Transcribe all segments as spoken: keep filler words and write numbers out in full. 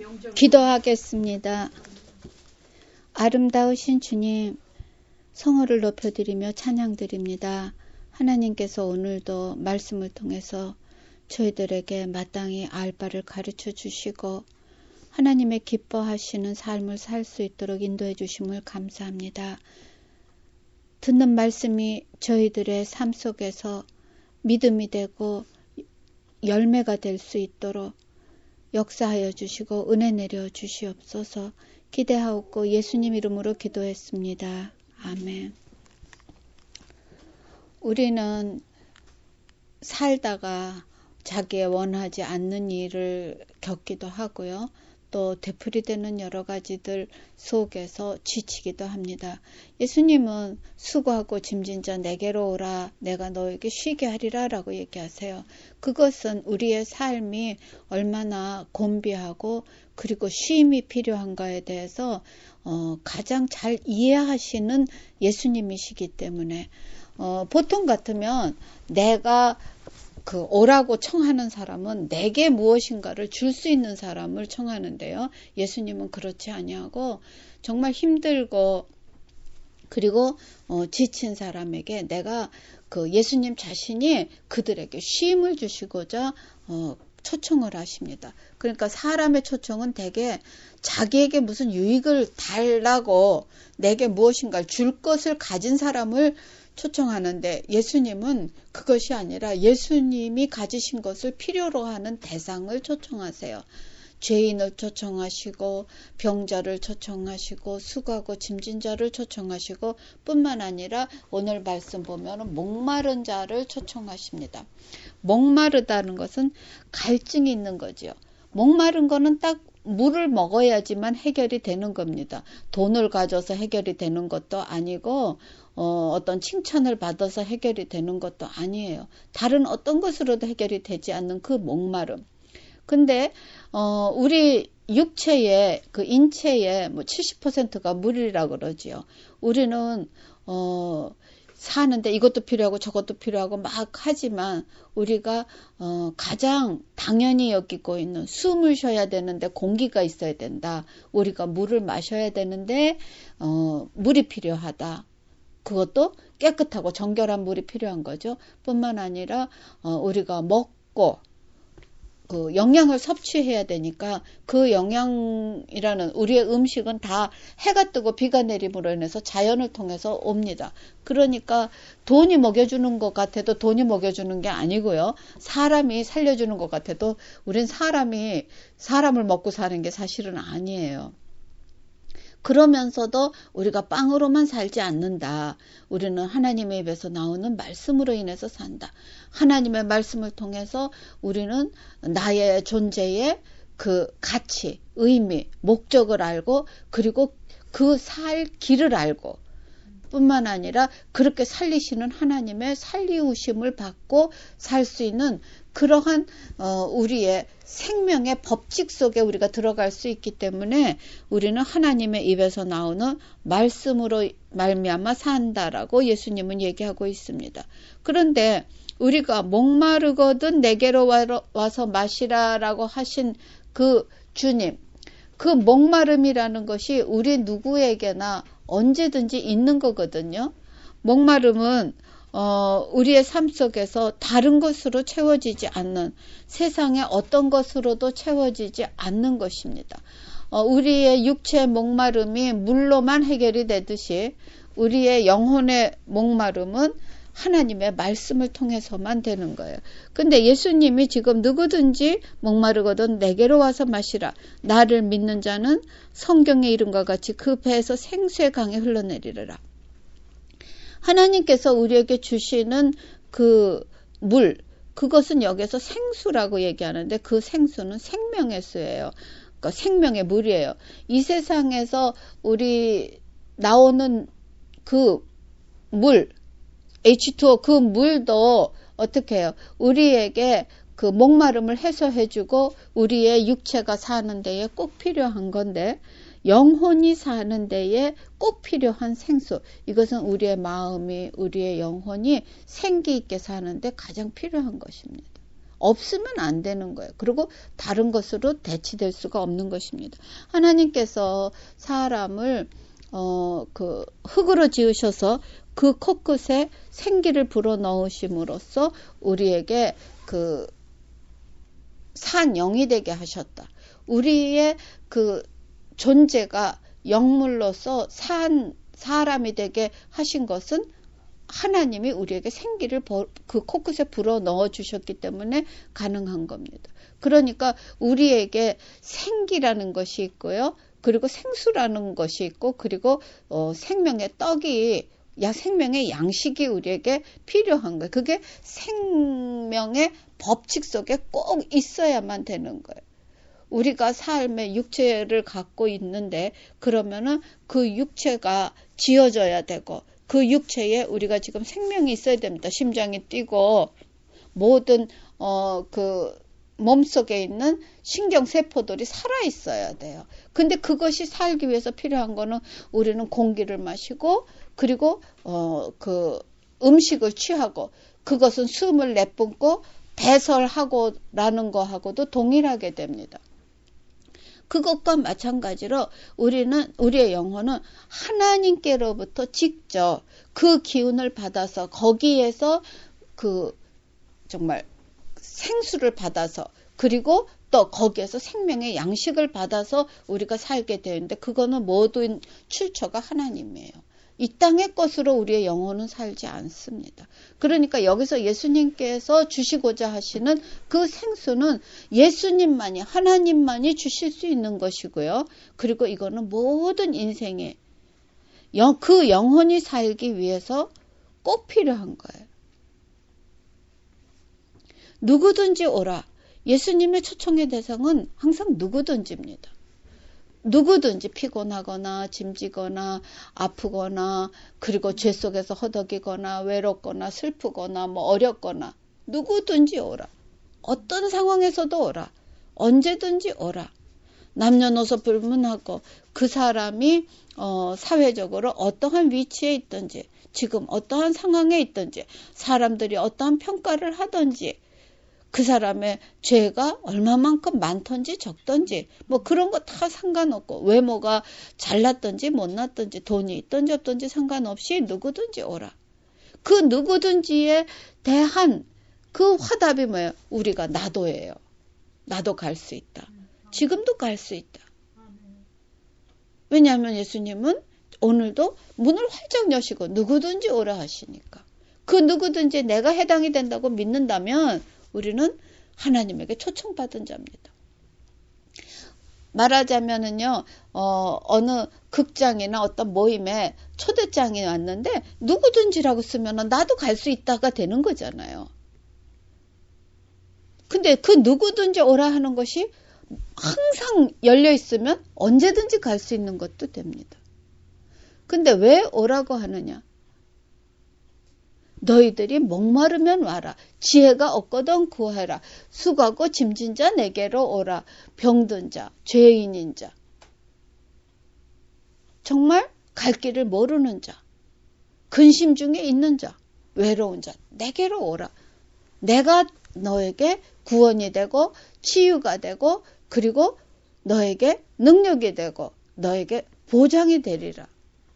기도하겠습니다. 아름다우신 주님, 성호를 높여드리며 찬양드립니다. 하나님께서 오늘도 말씀을 통해서 저희들에게 마땅히 알 바를 가르쳐 주시고 하나님의 기뻐하시는 삶을 살 수 있도록 인도해 주심을 감사합니다. 듣는 말씀이 저희들의 삶 속에서 믿음이 되고 열매가 될 수 있도록 역사하여 주시고 은혜 내려 주시옵소서. 기대하옵고 예수님 이름으로 기도했습니다. 아멘. 우리는 살다가 자기의 원하지 않는 일을 겪기도 하고요. 또 되풀이되는 여러 가지들 속에서 지치기도 합니다. 예수님은 수고하고 짐진 자 내게로 오라, 내가 너에게 쉬게 하리라 라고 얘기하세요. 그것은 우리의 삶이 얼마나 곤비하고 그리고 쉼이 필요한가에 대해서 어, 가장 잘 이해하시는 예수님이시기 때문에 어, 보통 같으면 내가 그 오라고 청하는 사람은 내게 무엇인가를 줄 수 있는 사람을 청하는데요. 예수님은 그렇지 아니하고 정말 힘들고 그리고 어, 지친 사람에게 내가 그 예수님 자신이 그들에게 쉼을 주시고자 어, 초청을 하십니다. 그러니까 사람의 초청은 대개 자기에게 무슨 유익을 달라고 내게 무엇인가를 줄 것을 가진 사람을 초청하는데 예수님은 그것이 아니라 예수님이 가지신 것을 필요로 하는 대상을 초청하세요. 죄인을 초청하시고 병자를 초청하시고 수고하고 짐진 자를 초청하시고 뿐만 아니라 오늘 말씀 보면 목마른 자를 초청하십니다. 목마르다는 것은 갈증이 있는 거지요. 목마른 거는 딱 물을 먹어야지만 해결이 되는 겁니다. 돈을 가져서 해결이 되는 것도 아니고 어, 어떤 칭찬을 받아서 해결이 되는 것도 아니에요. 다른 어떤 것으로도 해결이 되지 않는 그 목마름. 근데 어, 우리 육체의 그 인체의 뭐 칠십 퍼센트가 물이라 그러지요. 우리는 어, 사는데 이것도 필요하고 저것도 필요하고 막 하지만 우리가 어, 가장 당연히 여기고 있는 숨을 쉬어야 되는데 공기가 있어야 된다. 우리가 물을 마셔야 되는데 어, 물이 필요하다. 그것도 깨끗하고 정결한 물이 필요한 거죠. 뿐만 아니라 어, 우리가 먹고 그 영양을 섭취해야 되니까 그 영양이라는 우리의 음식은 다 해가 뜨고 비가 내림으로 인해서 자연을 통해서 옵니다. 그러니까 돈이 먹여주는 것 같아도 돈이 먹여주는 게 아니고요. 사람이 살려주는 것 같아도 우린 사람이 사람을 먹고 사는 게 사실은 아니에요. 그러면서도 우리가 빵으로만 살지 않는다. 우리는 하나님의 입에서 나오는 말씀으로 인해서 산다. 하나님의 말씀을 통해서 우리는 나의 존재의 그 가치, 의미, 목적을 알고 그리고 그 살 길을 알고 뿐만 아니라 그렇게 살리시는 하나님의 살리우심을 받고 살 수 있는 그러한 어, 우리의 생명의 법칙 속에 우리가 들어갈 수 있기 때문에 우리는 하나님의 입에서 나오는 말씀으로 말미암아 산다라고 예수님은 얘기하고 있습니다. 그런데 우리가 목마르거든 내게로 와서 마시라라고 하신 그 주님, 그 목마름이라는 것이 우리 누구에게나 언제든지 있는 거거든요. 목마름은 어, 우리의 삶 속에서 다른 것으로 채워지지 않는 세상의 어떤 것으로도 채워지지 않는 것입니다. 어, 우리의 육체의 목마름이 물로만 해결이 되듯이 우리의 영혼의 목마름은 하나님의 말씀을 통해서만 되는 거예요. 근데 예수님이 지금 누구든지 목마르거든 내게로 와서 마시라. 나를 믿는 자는 성경의 이름과 같이 그 배에서 생수의 강이 흘러내리리라. 하나님께서 우리에게 주시는 그 물, 그것은 여기서 생수라고 얘기하는데 그 생수는 생명의 수예요. 그러니까 생명의 물이에요. 이 세상에서 우리 나오는 그 물, 에이치 투 오 그 물도 어떻게 해요? 우리에게 그 목마름을 해소해주고 우리의 육체가 사는 데에 꼭 필요한 건데 영혼이 사는 데에 꼭 필요한 생수. 이것은 우리의 마음이, 우리의 영혼이 생기 있게 사는데 가장 필요한 것입니다. 없으면 안 되는 거예요. 그리고 다른 것으로 대치될 수가 없는 것입니다. 하나님께서 사람을 어, 그 흙으로 지으셔서 그 코끝에 생기를 불어 넣으심으로써 우리에게 그 산 영이 되게 하셨다. 우리의 그 존재가 영물로서 산 사람이 되게 하신 것은 하나님이 우리에게 생기를 그 코끝에 불어 넣어 주셨기 때문에 가능한 겁니다. 그러니까 우리에게 생기라는 것이 있고요. 그리고 생수라는 것이 있고, 그리고 어, 생명의 떡이, 야 생명의 양식이 우리에게 필요한 거예요. 그게 생명의 법칙 속에 꼭 있어야만 되는 거예요. 우리가 삶의 육체를 갖고 있는데 그러면은 그 육체가 지어져야 되고, 그 육체에 우리가 지금 생명이 있어야 됩니다. 심장이 뛰고 모든 어, 그 몸속에 있는 신경세포들이 살아 있어야 돼요. 근데 그것이 살기 위해서 필요한 거는 우리는 공기를 마시고, 그리고 어, 그 음식을 취하고, 그것은 숨을 내뿜고 배설하고 라는 거하고도 동일하게 됩니다. 그것과 마찬가지로 우리는, 우리의 영혼은 하나님께로부터 직접 그 기운을 받아서 거기에서 그 정말 생수를 받아서, 그리고 또 거기에서 생명의 양식을 받아서 우리가 살게 되는데, 그거는 모든 출처가 하나님이에요. 이 땅의 것으로 우리의 영혼은 살지 않습니다. 그러니까 여기서 예수님께서 주시고자 하시는 그 생수는 예수님만이, 하나님만이 주실 수 있는 것이고요. 그리고 이거는 모든 인생에 그 영혼이 살기 위해서 꼭 필요한 거예요. 누구든지 오라. 예수님의 초청의 대상은 항상 누구든지입니다. 누구든지 피곤하거나 짐지거나 아프거나, 그리고 죄 속에서 허덕이거나 외롭거나 슬프거나 뭐 어렵거나 누구든지 오라. 어떤 상황에서도 오라. 언제든지 오라. 남녀노소 불문하고 그 사람이 어, 사회적으로 어떠한 위치에 있든지, 지금 어떠한 상황에 있든지, 사람들이 어떠한 평가를 하든지, 그 사람의 죄가 얼마만큼 많던지 적던지 뭐 그런 거 다 상관없고, 외모가 잘났던지 못났던지 돈이 있던지 없던지 상관없이 누구든지 오라. 그 누구든지에 대한 그 화답이 뭐예요? 우리가 나도예요. 나도 갈 수 있다. 지금도 갈 수 있다. 왜냐하면 예수님은 오늘도 문을 활짝 여시고 누구든지 오라 하시니까. 그 누구든지 내가 해당이 된다고 믿는다면 우리는 하나님에게 초청받은 자입니다. 말하자면은요, 어, 어느 극장이나 어떤 모임에 초대장이 왔는데 누구든지라고 쓰면은 나도 갈 수 있다가 되는 거잖아요. 근데 그 누구든지 오라 하는 것이 항상 열려 있으면 언제든지 갈 수 있는 것도 됩니다. 근데 왜 오라고 하느냐? 너희들이 목마르면 와라. 지혜가 없거든 구하라. 수고하고 짐진 자 내게로 오라. 병든 자, 죄인인 자, 정말 갈 길을 모르는 자, 근심 중에 있는 자, 외로운 자, 내게로 오라. 내가 너에게 구원이 되고 치유가 되고, 그리고 너에게 능력이 되고 너에게 보장이 되리라.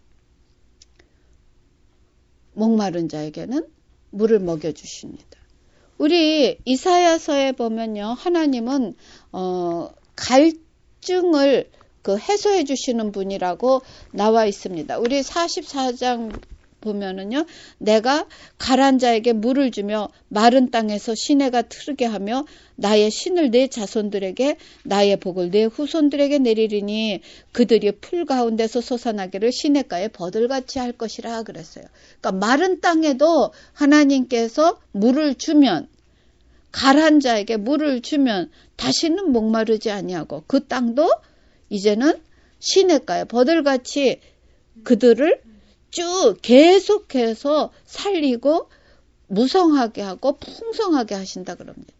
목마른 자에게는 물을 먹여주십니다. 우리 이사야서에 보면요, 하나님은 어, 갈증을 그 해소해 주시는 분이라고 나와 있습니다. 우리 사십사 장 보면은요, 내가 가란 자에게 물을 주며 마른 땅에서 시내가 트르게 하며 나의 신을 내 자손들에게, 나의 복을 내 후손들에게 내리리니 그들이 풀 가운데서 솟아나기를 시냇가에 버들같이 할 것이라 그랬어요. 그러니까 마른 땅에도 하나님께서 물을 주면, 가란 자에게 물을 주면 다시는 목마르지 아니하고, 그 땅도 이제는 시냇가에 버들같이 그들을 쭉 계속해서 살리고 무성하게 하고 풍성하게 하신다 그럽니다.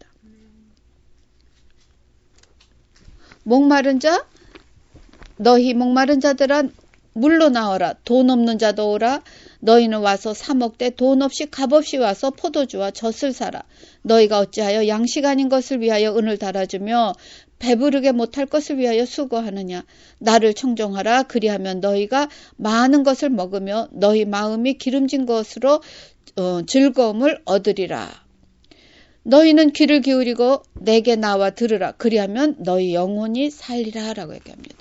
목마른 자, 너희 목마른 자들아 물로 나오라. 돈 없는 자도 오라. 너희는 와서 사 먹되 돈 없이 값 없이 와서 포도주와 젖을 사라. 너희가 어찌하여 양식 아닌 것을 위하여 은을 달아주며 배부르게 못할 것을 위하여 수고하느냐. 나를 청종하라. 그리하면 너희가 많은 것을 먹으며 너희 마음이 기름진 것으로 어, 즐거움을 얻으리라. 너희는 귀를 기울이고 내게 나와 들으라. 그리하면 너희 영혼이 살리라 라고 얘기합니다.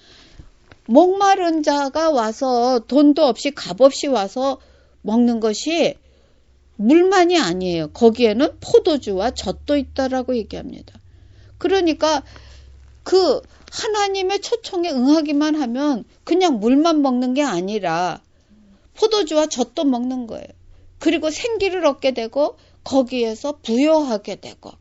목마른 자가 와서 돈도 없이 값 없이 와서 먹는 것이 물만이 아니에요. 거기에는 포도주와 젖도 있다라고 얘기합니다. 그러니까 그 하나님의 초청에 응하기만 하면 그냥 물만 먹는 게 아니라 포도주와 젖도 먹는 거예요. 그리고 생기를 얻게 되고 거기에서 부여하게 되고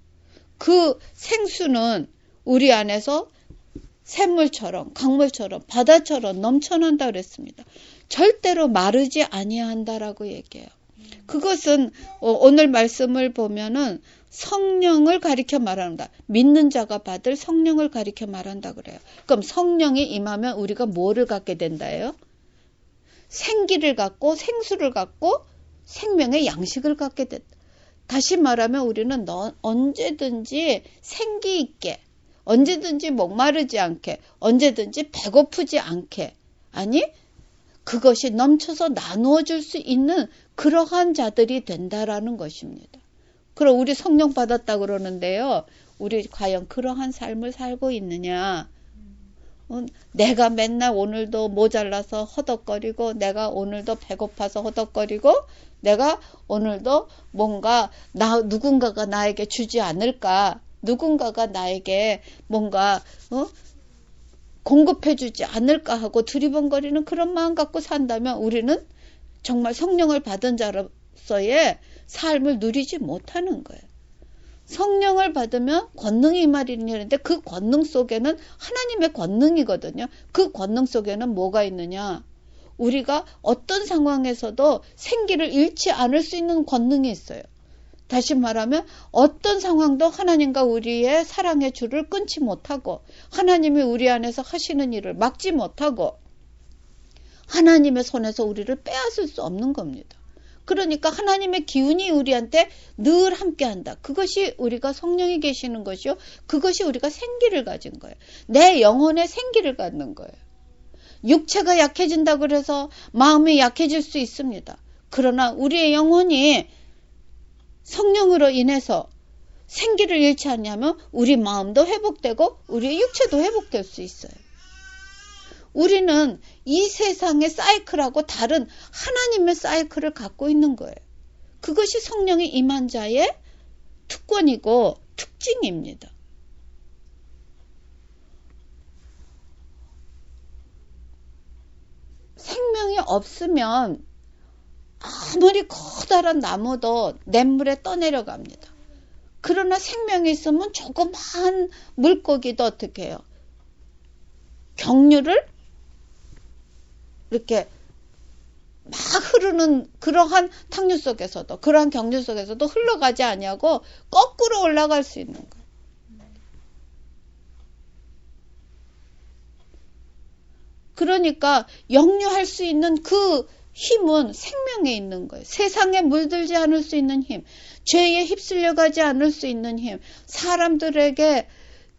그 생수는 우리 안에서 샘물처럼 강물처럼 바다처럼 넘쳐난다 그랬습니다. 절대로 마르지 아니한다라고 얘기해요. 그것은 오늘 말씀을 보면은 성령을 가리켜 말한다. 믿는 자가 받을 성령을 가리켜 말한다 그래요. 그럼 성령이 임하면 우리가 뭐를 갖게 된다예요? 생기를 갖고 생수를 갖고 생명의 양식을 갖게 된다. 다시 말하면 우리는 너, 언제든지 생기 있게, 언제든지 목마르지 않게, 언제든지 배고프지 않게, 아니 그것이 넘쳐서 나누어 줄 수 있는 그러한 자들이 된다라는 것입니다. 그럼 우리 성령 받았다 그러는데요. 우리 과연 그러한 삶을 살고 있느냐? 어, 내가 맨날 오늘도 모자라서 허덕거리고 내가 오늘도 배고파서 허덕거리고 내가 오늘도 뭔가 나 누군가가 나에게 주지 않을까? 누군가가 나에게 뭔가 어? 공급해주지 않을까 하고 두리번거리는 그런 마음 갖고 산다면 우리는 정말 성령을 받은 자로서의 삶을 누리지 못하는 거예요. 성령을 받으면 권능이 임하리니 그 권능 속에는 하나님의 권능이거든요. 그 권능 속에는 뭐가 있느냐? 우리가 어떤 상황에서도 생기를 잃지 않을 수 있는 권능이 있어요. 다시 말하면 어떤 상황도 하나님과 우리의 사랑의 줄을 끊지 못하고 하나님이 우리 안에서 하시는 일을 막지 못하고 하나님의 손에서 우리를 빼앗을 수 없는 겁니다. 그러니까 하나님의 기운이 우리한테 늘 함께한다. 그것이 우리가 성령이 계시는 것이요. 그것이 우리가 생기를 가진 거예요. 내 영혼에 생기를 갖는 거예요. 육체가 약해진다 그래서 마음이 약해질 수 있습니다. 그러나 우리의 영혼이 성령으로 인해서 생기를 잃지 않냐면 우리 마음도 회복되고 우리의 육체도 회복될 수 있어요. 우리는 이 세상의 사이클하고 다른 하나님의 사이클을 갖고 있는 거예요. 그것이 성령이 임한 자의 특권이고 특징입니다. 생명이 없으면 아무리 커다란 나무도 냇물에 떠내려갑니다. 그러나 생명이 있으면 조그만 물고기도 어떻게 해요? 경류를 이렇게 막 흐르는 그러한 탕류 속에서도 그러한 경류 속에서도 흘러가지 아니하고 거꾸로 올라갈 수 있는 거예요. 그러니까 역류할 수 있는 그 힘은 생명에 있는 거예요. 세상에 물들지 않을 수 있는 힘, 죄에 휩쓸려가지 않을 수 있는 힘, 사람들에게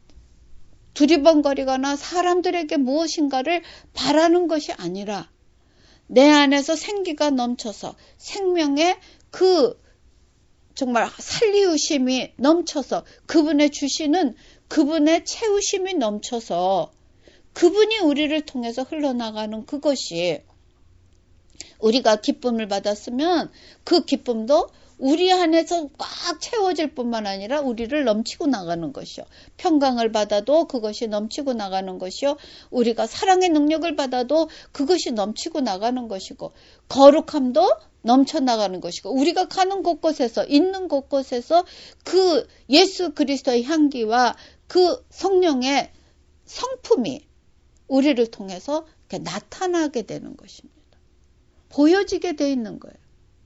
두리번거리거나 사람들에게 무엇인가를 바라는 것이 아니라 내 안에서 생기가 넘쳐서 생명의 그 정말 살리우심이 넘쳐서 그분의 주시는 그분의 채우심이 넘쳐서 그분이 우리를 통해서 흘러나가는 그것이 우리가 기쁨을 받았으면 그 기쁨도 우리 안에서 꽉 채워질 뿐만 아니라 우리를 넘치고 나가는 것이요. 평강을 받아도 그것이 넘치고 나가는 것이요. 우리가 사랑의 능력을 받아도 그것이 넘치고 나가는 것이고 거룩함도 넘쳐나가는 것이고 우리가 가는 곳곳에서 있는 곳곳에서 그 예수 그리스도의 향기와 그 성령의 성품이 우리를 통해서 나타나게 되는 것입니다. 보여지게 돼 있는 거예요.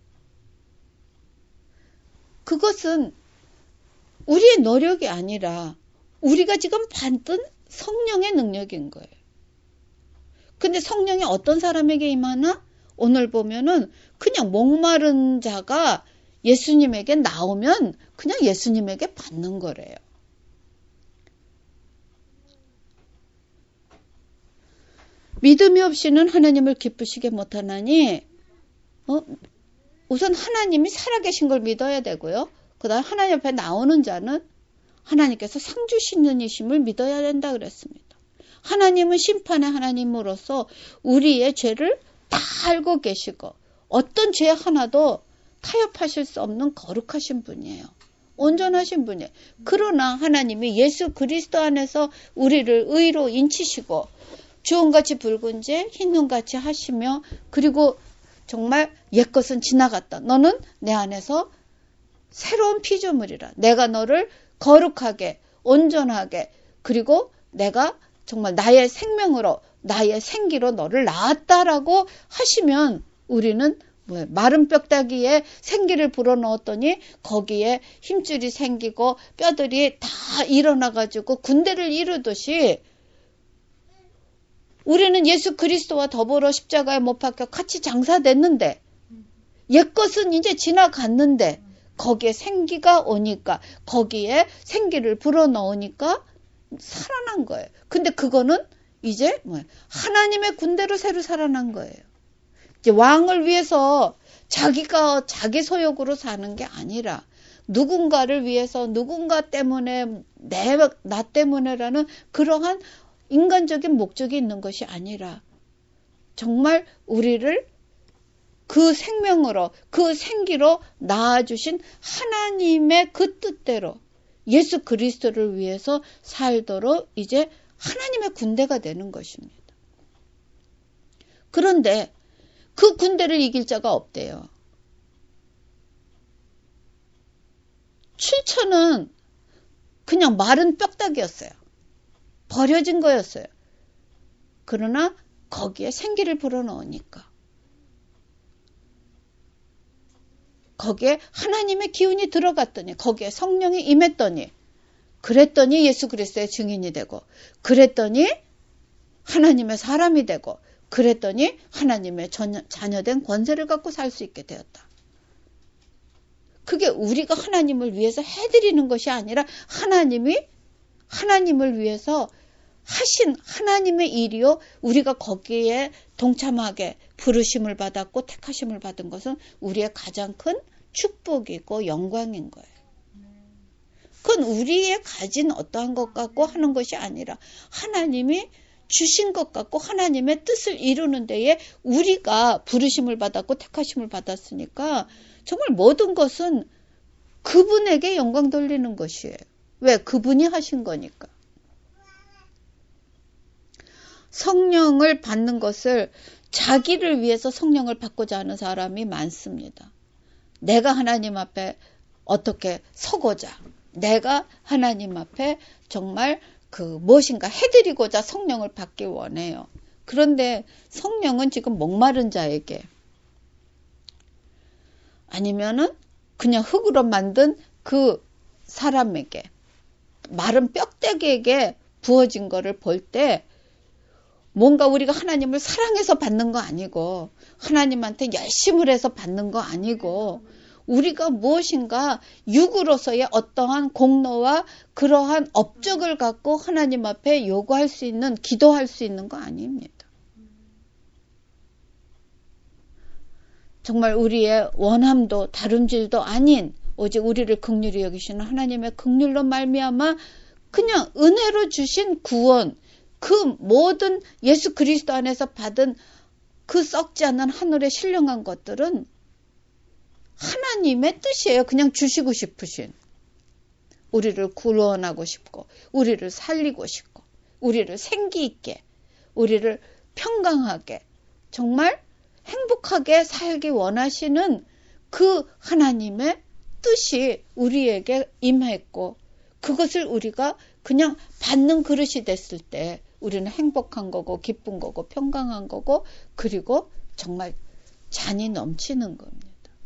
그것은 우리의 노력이 아니라 우리가 지금 받은 성령의 능력인 거예요. 근데 성령이 어떤 사람에게 임하나? 오늘 보면은 그냥 목마른 자가 예수님에게 나오면 그냥 예수님에게 받는 거래요. 믿음이 없이는 하나님을 기쁘시게 못하나니 어? 우선 하나님이 살아계신 걸 믿어야 되고요. 그 다음 하나님 앞에 나오는 자는 하나님께서 상 주시는 이심을 믿어야 된다 그랬습니다. 하나님은 심판의 하나님으로서 우리의 죄를 다 알고 계시고 어떤 죄 하나도 타협하실 수 없는 거룩하신 분이에요. 온전하신 분이에요. 그러나 하나님이 예수 그리스도 안에서 우리를 의로 인치시고 주홍같이 붉은 죄 흰눈같이 하시며 그리고 정말 옛것은 지나갔다. 너는 내 안에서 새로운 피조물이라. 내가 너를 거룩하게 온전하게 그리고 내가 정말 나의 생명으로 나의 생기로 너를 낳았다라고 하시면 우리는 뭐예요? 마른 뼈다귀에 생기를 불어넣었더니 거기에 힘줄이 생기고 뼈들이 다 일어나가지고 군대를 이루듯이 우리는 예수 그리스도와 더불어 십자가에 못 박혀 같이 장사됐는데 옛것은 이제 지나갔는데 거기에 생기가 오니까 거기에 생기를 불어넣으니까 살아난 거예요. 근데 그거는 이제 뭐예요? 하나님의 군대로 새로 살아난 거예요. 이제 왕을 위해서 자기가 자기 소욕으로 사는 게 아니라 누군가를 위해서 누군가 때문에 내, 나 때문에라는 그러한 인간적인 목적이 있는 것이 아니라 정말 우리를 그 생명으로 그 생기로 낳아주신 하나님의 그 뜻대로 예수 그리스도를 위해서 살도록 이제 하나님의 군대가 되는 것입니다. 그런데 그 군대를 이길 자가 없대요. 칠천은 그냥 마른 뼈다귀였어요. 버려진 거였어요. 그러나 거기에 생기를 불어넣으니까 거기에 하나님의 기운이 들어갔더니 거기에 성령이 임했더니 그랬더니 예수 그리스도의 증인이 되고 그랬더니 하나님의 사람이 되고 그랬더니 하나님의 자녀된 권세를 갖고 살 수 있게 되었다. 그게 우리가 하나님을 위해서 해드리는 것이 아니라 하나님이 하나님을 위해서 하신 하나님의 일이요. 우리가 거기에 동참하게 부르심을 받았고 택하심을 받은 것은 우리의 가장 큰 축복이고 영광인 거예요. 그건 우리의 가진 어떠한 것 같고 하는 것이 아니라 하나님이 주신 것 같고 하나님의 뜻을 이루는 데에 우리가 부르심을 받았고 택하심을 받았으니까 정말 모든 것은 그분에게 영광 돌리는 것이에요. 왜? 그분이 하신 거니까. 성령을 받는 것을 자기를 위해서 성령을 받고자 하는 사람이 많습니다. 내가 하나님 앞에 어떻게 서고자 내가 하나님 앞에 정말 그 무엇인가 해드리고자 성령을 받기 원해요. 그런데 성령은 지금 목마른 자에게 아니면은 그냥 흙으로 만든 그 사람에게 마른 뼈대기에게 부어진 거를 볼 때 뭔가 우리가 하나님을 사랑해서 받는 거 아니고 하나님한테 열심을 해서 받는 거 아니고 우리가 무엇인가 육으로서의 어떠한 공로와 그러한 업적을 갖고 하나님 앞에 요구할 수 있는 기도할 수 있는 거 아닙니다. 정말 우리의 원함도 다름질도 아닌 오직 우리를 긍휼히 여기시는 하나님의 긍휼로 말미암아 그냥 은혜로 주신 구원 그 모든 예수 그리스도 안에서 받은 그 썩지 않는 하늘의 신령한 것들은 하나님의 뜻이에요. 그냥 주시고 싶으신. 우리를 구원하고 싶고 우리를 살리고 싶고 우리를 생기 있게 우리를 평강하게 정말 행복하게 살기 원하시는 그 하나님의 뜻이 우리에게 임했고 그것을 우리가 그냥 받는 그릇이 됐을 때 우리는 행복한 거고 기쁜 거고 평강한 거고 그리고 정말 잔이 넘치는 겁니다.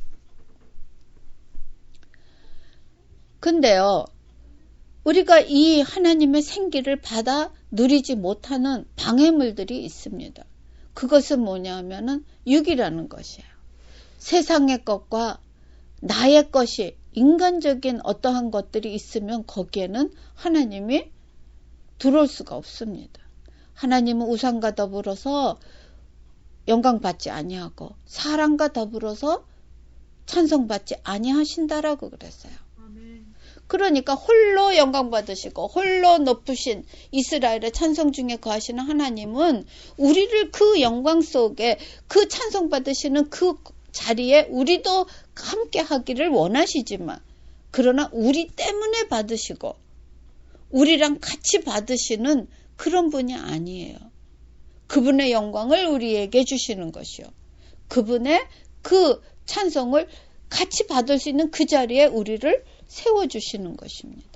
근데요, 우리가 이 하나님의 생기를 받아 누리지 못하는 방해물들이 있습니다. 그것은 뭐냐면은 육이라는 것이에요. 세상의 것과 나의 것이 인간적인 어떠한 것들이 있으면 거기에는 하나님이 들어올 수가 없습니다. 하나님은 우상과 더불어서 영광받지 아니하고 사람과 더불어서 찬송받지 아니하신다라고 그랬어요. 그러니까 홀로 영광 받으시고 홀로 높으신 이스라엘의 찬송 중에 거하시는 하나님은 우리를 그 영광 속에 그 찬송 받으시는 그 자리에 우리도 함께 하기를 원하시지만 그러나 우리 때문에 받으시고 우리랑 같이 받으시는 그런 분이 아니에요. 그분의 영광을 우리에게 주시는 것이요. 그분의 그 찬송을 같이 받을 수 있는 그 자리에 우리를 세워주시는 것입니다.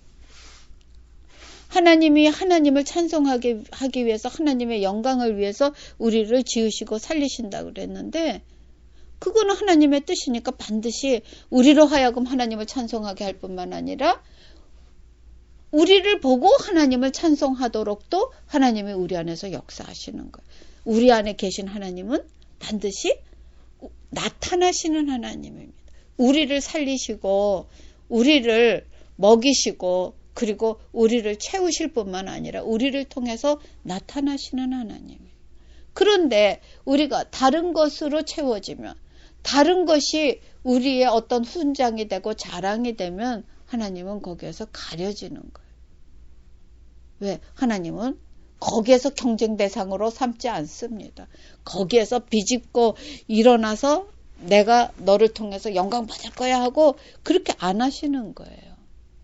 하나님이 하나님을 찬송하기 하기 위해서 하나님의 영광을 위해서 우리를 지으시고 살리신다고 그랬는데 그거는 하나님의 뜻이니까 반드시 우리로 하여금 하나님을 찬송하게 할 뿐만 아니라 우리를 보고 하나님을 찬송하도록도 하나님이 우리 안에서 역사하시는 거예요. 우리 안에 계신 하나님은 반드시 나타나시는 하나님입니다. 우리를 살리시고 우리를 먹이시고 그리고 우리를 채우실 뿐만 아니라 우리를 통해서 나타나시는 하나님이에요. 그런데 우리가 다른 것으로 채워지면 다른 것이 우리의 어떤 훈장이 되고 자랑이 되면 하나님은 거기에서 가려지는 거예요. 왜? 하나님은 거기에서 경쟁 대상으로 삼지 않습니다. 거기에서 비집고 일어나서 내가 너를 통해서 영광 받을 거야 하고 그렇게 안 하시는 거예요.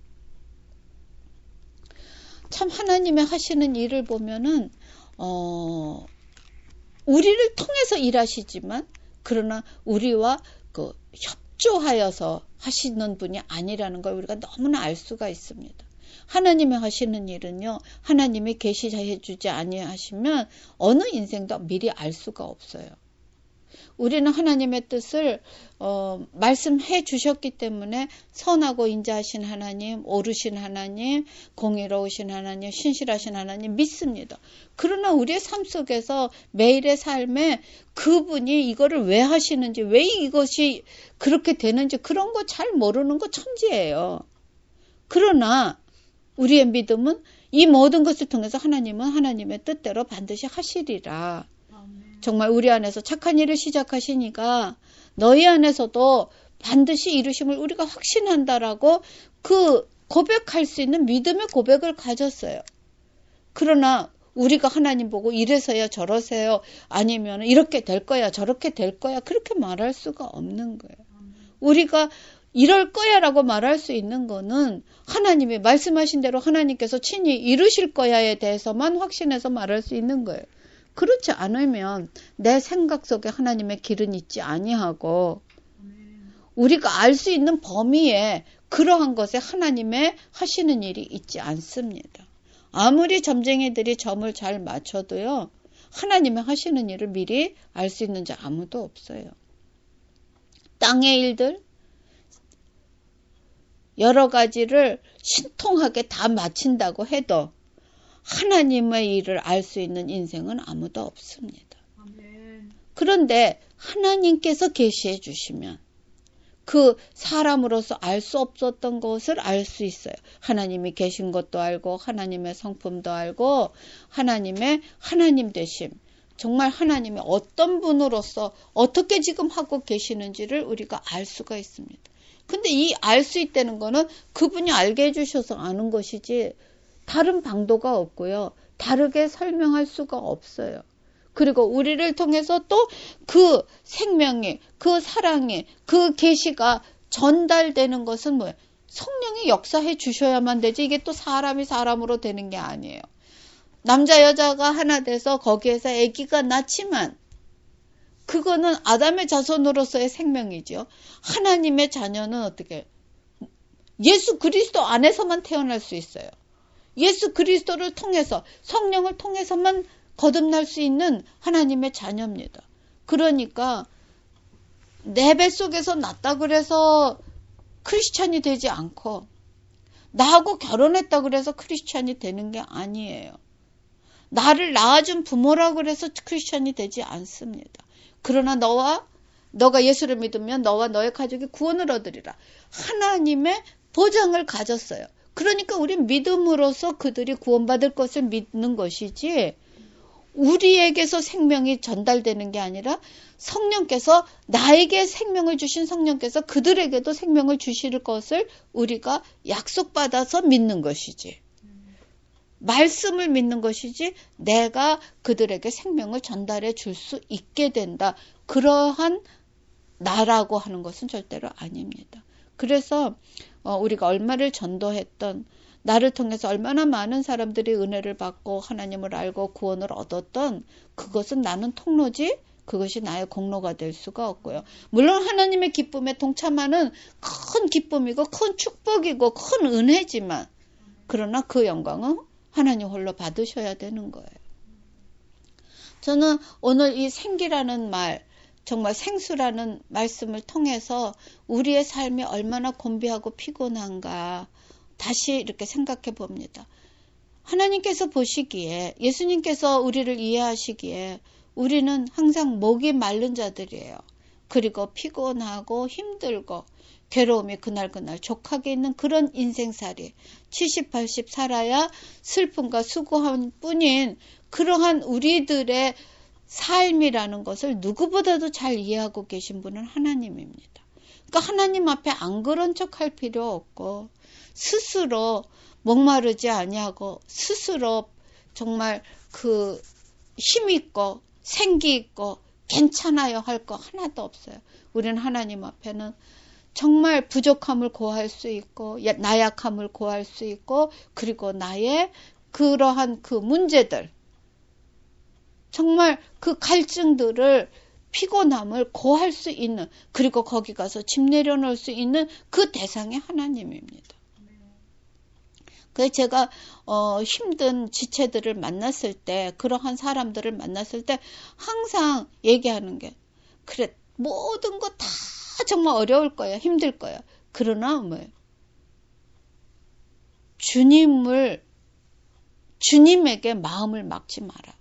참 하나님의 하시는 일을 보면은 어, 우리를 통해서 일하시지만 그러나 우리와 그 협조하여서 하시는 분이 아니라는 걸 우리가 너무나 알 수가 있습니다. 하나님이 하시는 일은요, 하나님이 계시해 주지 아니하시면 어느 인생도 미리 알 수가 없어요. 우리는 하나님의 뜻을 어, 말씀해 주셨기 때문에 선하고 인자하신 하나님, 옳으신 하나님, 공의로우신 하나님, 신실하신 하나님 믿습니다. 그러나 우리의 삶 속에서 매일의 삶에 그분이 이거를 왜 하시는지, 왜 이것이 그렇게 되는지 그런 거 잘 모르는 거 천지예요. 그러나 우리의 믿음은 이 모든 것을 통해서 하나님은 하나님의 뜻대로 반드시 하시리라. 정말 우리 안에서 착한 일을 시작하시니까 너희 안에서도 반드시 이루심을 우리가 확신한다라고 그 고백할 수 있는 믿음의 고백을 가졌어요. 그러나 우리가 하나님 보고 이래서요 저러세요 아니면 이렇게 될 거야 저렇게 될 거야 그렇게 말할 수가 없는 거예요. 우리가 이럴 거야 라고 말할 수 있는 거는 하나님이 말씀하신 대로 하나님께서 친히 이루실 거야에 대해서만 확신해서 말할 수 있는 거예요. 그렇지 않으면 내 생각 속에 하나님의 길은 있지 아니하고 우리가 알 수 있는 범위에 그러한 것에 하나님의 하시는 일이 있지 않습니다. 아무리 점쟁이들이 점을 잘 맞춰도요 하나님의 하시는 일을 미리 알 수 있는 자 아무도 없어요. 땅의 일들 여러 가지를 신통하게 다 마친다고 해도 하나님의 일을 알 수 있는 인생은 아무도 없습니다. 아멘. 그런데 하나님께서 계시해 주시면 그 사람으로서 알 수 없었던 것을 알 수 있어요. 하나님이 계신 것도 알고 하나님의 성품도 알고 하나님의 하나님 되심. 정말 하나님이 어떤 분으로서 어떻게 지금 하고 계시는지를 우리가 알 수가 있습니다. 근데 이 알 수 있다는 거는 그분이 알게 해주셔서 아는 것이지 다른 방도가 없고요. 다르게 설명할 수가 없어요. 그리고 우리를 통해서 또 그 생명이, 그 사랑이, 그 계시가 전달되는 것은 뭐예요? 성령이 역사해 주셔야만 되지 이게 또 사람이 사람으로 되는 게 아니에요. 남자 여자가 하나 돼서 거기에서 아기가 낳지만 그거는 아담의 자손으로서의 생명이죠. 하나님의 자녀는 어떻게 예수 그리스도 안에서만 태어날 수 있어요. 예수 그리스도를 통해서 성령을 통해서만 거듭날 수 있는 하나님의 자녀입니다. 그러니까 내 뱃속에서 났다 그래서 크리스찬이 되지 않고 나하고 결혼했다 그래서 크리스찬이 되는 게 아니에요. 나를 낳아준 부모라고 그래서 크리스천이 되지 않습니다. 그러나 너와 너가 예수를 믿으면 너와 너의 가족이 구원을 얻으리라. 하나님의 보장을 가졌어요. 그러니까 우리 믿음으로써 그들이 구원받을 것을 믿는 것이지 우리에게서 생명이 전달되는 게 아니라 성령께서 나에게 생명을 주신 성령께서 그들에게도 생명을 주실 것을 우리가 약속받아서 믿는 것이지. 말씀을 믿는 것이지 내가 그들에게 생명을 전달해 줄 수 있게 된다. 그러한 나라고 하는 것은 절대로 아닙니다. 그래서 우리가 얼마를 전도했던 나를 통해서 얼마나 많은 사람들이 은혜를 받고 하나님을 알고 구원을 얻었던 그것은 나는 통로지 그것이 나의 공로가 될 수가 없고요. 물론 하나님의 기쁨에 동참하는 큰 기쁨이고 큰 축복이고 큰 은혜지만 그러나 그 영광은 하나님 홀로 받으셔야 되는 거예요. 저는 오늘 이 생기라는 말 정말 생수라는 말씀을 통해서 우리의 삶이 얼마나 곤비하고 피곤한가 다시 이렇게 생각해 봅니다. 하나님께서 보시기에 예수님께서 우리를 이해하시기에 우리는 항상 목이 마른 자들이에요. 그리고 피곤하고 힘들고 괴로움이 그날그날 족하게 있는 그런 인생살이 칠십, 팔십 살아야 슬픔과 수고한 뿐인 그러한 우리들의 삶이라는 것을 누구보다도 잘 이해하고 계신 분은 하나님입니다. 그러니까 하나님 앞에 안 그런 척할 필요 없고 스스로 목마르지 아니하고 스스로 정말 그 힘있고 생기있고 괜찮아요 할 거 하나도 없어요. 우리는 하나님 앞에는 정말 부족함을 고할 수 있고 나약함을 고할 수 있고 그리고 나의 그러한 그 문제들 정말 그 갈증들을 피곤함을 고할 수 있는 그리고 거기 가서 집 내려놓을 수 있는 그 대상이 하나님입니다. 그래서 제가 어, 힘든 지체들을 만났을 때 그러한 사람들을 만났을 때 항상 얘기하는 게 그래 모든 거 다 정말 어려울 거야 힘들 거야 그러나 뭐 주님을 주님에게 마음을 막지 마라.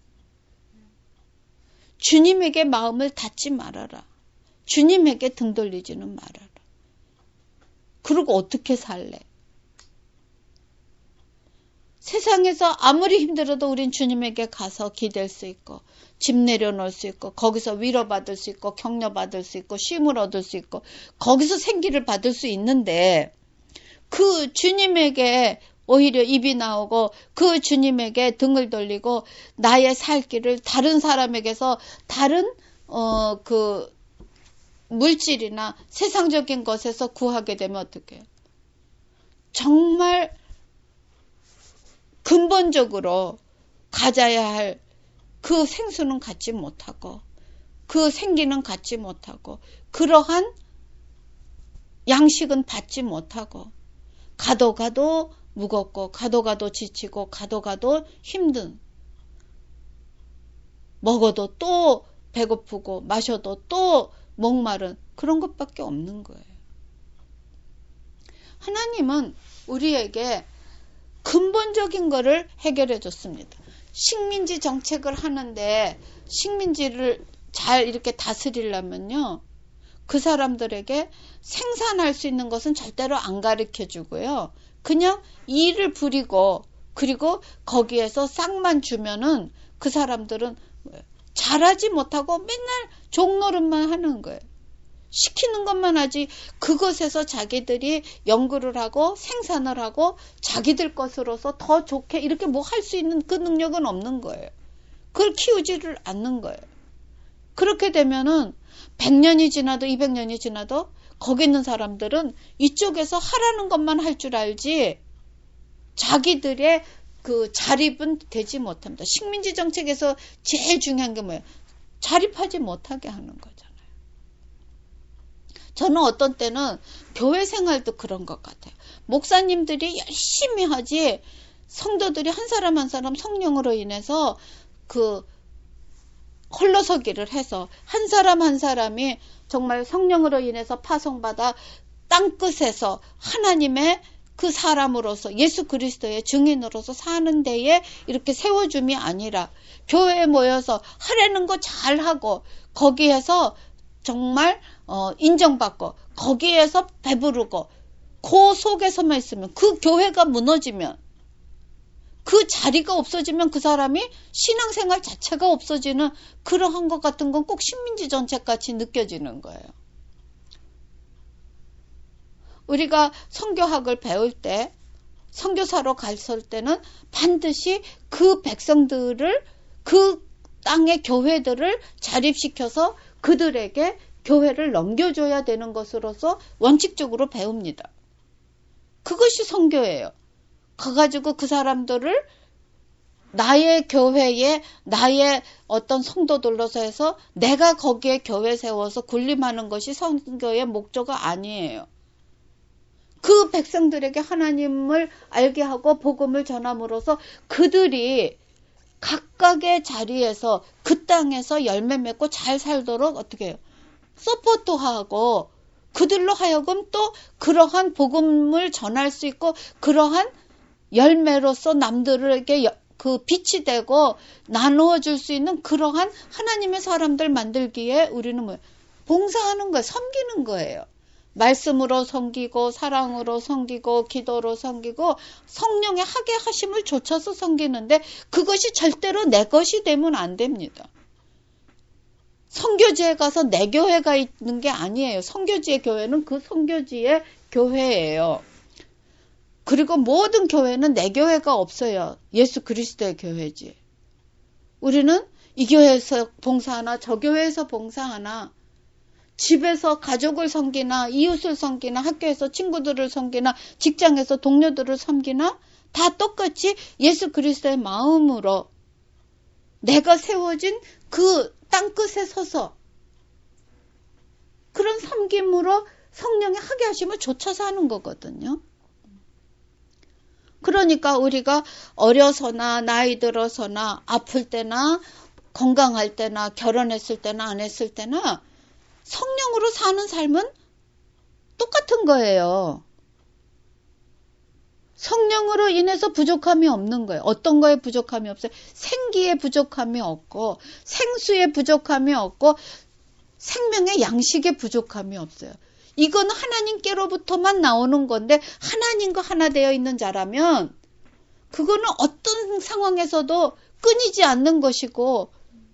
주님에게 마음을 닫지 말아라. 주님에게 등 돌리지는 말아라. 그리고 어떻게 살래? 세상에서 아무리 힘들어도 우린 주님에게 가서 기댈 수 있고 집 내려놓을 수 있고 거기서 위로받을 수 있고 격려받을 수 있고 쉼을 얻을 수 있고 거기서 생기를 받을 수 있는데 그 주님에게 오히려 입이 나오고 그 주님에게 등을 돌리고 나의 살 길을 다른 사람에게서 다른 어, 그 물질이나 세상적인 것에서 구하게 되면 어떡해요? 정말 근본적으로 가져야 할 그 생수는 갖지 못하고 그 생기는 갖지 못하고 그러한 양식은 받지 못하고 가도 가도 무겁고 가도 가도 지치고 가도 가도 힘든 먹어도 또 배고프고 마셔도 또 목마른 그런 것밖에 없는 거예요. 하나님은 우리에게 근본적인 거를 해결해 줬습니다. 식민지 정책을 하는데 식민지를 잘 이렇게 다스리려면요. 그 사람들에게 생산할 수 있는 것은 절대로 안 가르쳐 주고요. 그냥 일을 부리고 그리고 거기에서 싹만 주면은 그 사람들은 잘하지 못하고 맨날 종노릇만 하는 거예요. 시키는 것만 하지 그것에서 자기들이 연구를 하고 생산을 하고 자기들 것으로서 더 좋게 이렇게 뭐 할 수 있는 그 능력은 없는 거예요. 그걸 키우지를 않는 거예요. 그렇게 되면은 백 년이 지나도 이백 년이 지나도 거기 있는 사람들은 이쪽에서 하라는 것만 할 줄 알지 자기들의 그 자립은 되지 못합니다. 식민지 정책에서 제일 중요한 게 뭐예요? 자립하지 못하게 하는 거잖아요. 저는 어떤 때는 교회 생활도 그런 것 같아요. 목사님들이 열심히 하지 성도들이 한 사람 한 사람 성령으로 인해서 그 홀로서기를 해서 한 사람 한 사람이 정말 성령으로 인해서 파송받아 땅끝에서 하나님의 그 사람으로서 예수 그리스도의 증인으로서 사는 데에 이렇게 세워줌이 아니라 교회에 모여서 하라는 거 잘하고 거기에서 정말 어, 인정받고 거기에서 배부르고 그 속에서만 있으면 그 교회가 무너지면 그 자리가 없어지면 그 사람이 신앙생활 자체가 없어지는 그러한 것 같은 건 꼭 식민지 정책같이 느껴지는 거예요. 우리가 선교학을 배울 때 선교사로 갔을 때는 반드시 그 백성들을 그 땅의 교회들을 자립시켜서 그들에게 교회를 넘겨줘야 되는 것으로서 원칙적으로 배웁니다. 그것이 선교예요. 가가지고 그 사람들을 나의 교회에 나의 어떤 성도들로서 해서 내가 거기에 교회 세워서 군림하는 것이 선교의 목적가 아니에요. 그 백성들에게 하나님을 알게 하고 복음을 전함으로써 그들이 각각의 자리에서 그 땅에서 열매 맺고 잘 살도록 어떻게 해요? 서포트하고 그들로 하여금 또 그러한 복음을 전할 수 있고 그러한 열매로서 남들에게 그 빛이 되고 나누어 줄 수 있는 그러한 하나님의 사람들 만들기에 우리는 뭐 봉사하는 거예요. 섬기는 거예요. 말씀으로 섬기고 사랑으로 섬기고 기도로 섬기고 성령의 하게 하심을 좇아서 섬기는데 그것이 절대로 내 것이 되면 안 됩니다. 선교지에 가서 내 교회가 있는 게 아니에요. 선교지의 교회는 그 선교지의 교회예요. 그리고 모든 교회는 내 교회가 없어요. 예수 그리스도의 교회지. 우리는 이 교회에서 봉사하나 저 교회에서 봉사하나 집에서 가족을 섬기나 이웃을 섬기나 학교에서 친구들을 섬기나 직장에서 동료들을 섬기나 다 똑같이 예수 그리스도의 마음으로 내가 세워진 그 땅끝에 서서 그런 섬김으로 성령의 하게 하심을 좇아서 하는 거거든요. 그러니까 우리가 어려서나 나이 들어서나 아플 때나 건강할 때나 결혼했을 때나 안 했을 때나 성령으로 사는 삶은 똑같은 거예요. 성령으로 인해서 부족함이 없는 거예요. 어떤 거에 부족함이 없어요? 생기에 부족함이 없고 생수에 부족함이 없고 생명의 양식에 부족함이 없어요. 이건 하나님께로부터만 나오는 건데 하나님과 하나 되어 있는 자라면 그거는 어떤 상황에서도 끊이지 않는 것이고